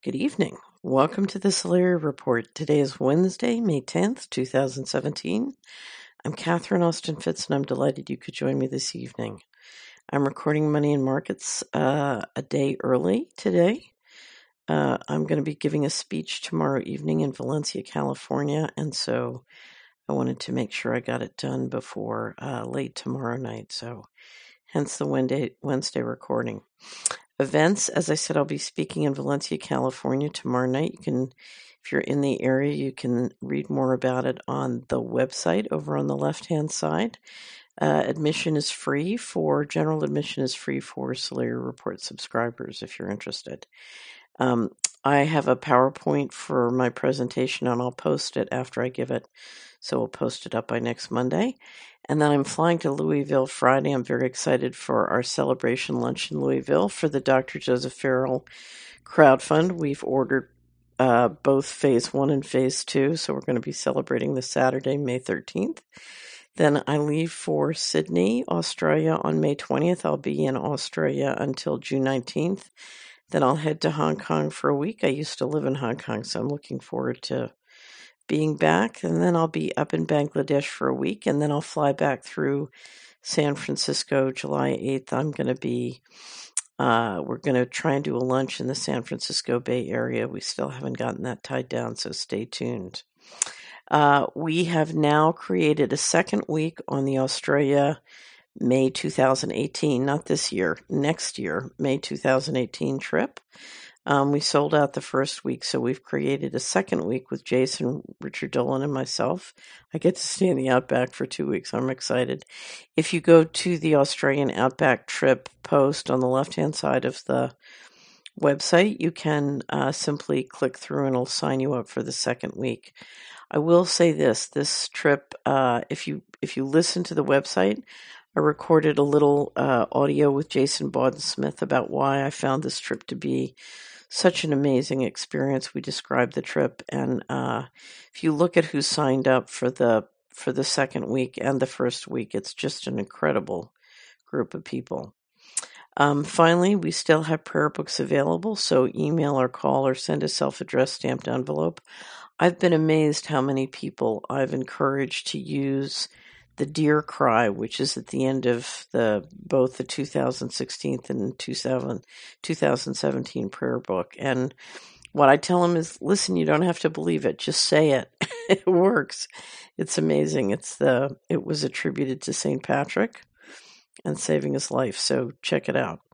Good evening. Welcome to the Solari Report. Today is Wednesday, May 10th, 2017. I'm Catherine Austin Fitz, and I'm delighted you could join me this evening. I'm recording Money and Markets a day early today. I'm going to be giving a speech tomorrow evening in Valencia, California, and so I wanted to make sure I got it done before late tomorrow night, so hence the Wednesday recording. Events, as I said, I'll be speaking in Valencia, California tomorrow night. If you're in the area, you can read more about it on the website over on the left-hand side. General admission is free for Solari Report subscribers if you're interested. I have a PowerPoint for my presentation, and I'll post it after I give it. So we'll post it up by next Monday. And then I'm flying to Louisville Friday. I'm very excited for our celebration lunch in Louisville for the Dr. Joseph Farrell crowdfund. We've ordered both Phase 1 and Phase 2, so we're going to be celebrating this Saturday, May 13th. Then I leave for Sydney, Australia on May 20th. I'll be in Australia until June 19th. Then I'll head to Hong Kong for a week. I used to live in Hong Kong, so I'm looking forward to being back. And then I'll be up in Bangladesh for a week, and then I'll fly back through San Francisco July 8th. We're going to try and do a lunch in the San Francisco Bay Area. We still haven't gotten that tied down, so stay tuned. We have now created a second week on the Australia May 2018, not this year, next year, May 2018 trip. We sold out the first week, so we've created a second week with Jason, Richard Dolan, and myself. I get to stay in the Outback for 2 weeks. I'm excited. If you go to the Australian Outback trip post on the left-hand side of the website, you can simply click through and it'll sign you up for the second week. I will say this trip, if you listen to the website, I recorded a little audio with Jason Bawden-Smith about why I found this trip to be such an amazing experience. We described the trip, and if you look at who signed up for the second week and the first week, it's just an incredible group of people. Finally, we still have prayer books available, so email or call or send a self-addressed stamped envelope. I've been amazed how many people I've encouraged to use the Dear Cry, which is at the end of both the 2016 and 2017 prayer book. And what I tell them is, listen, you don't have to believe it. Just say it. It works. It's amazing. It was attributed to St. Patrick and saving his life. So check it out.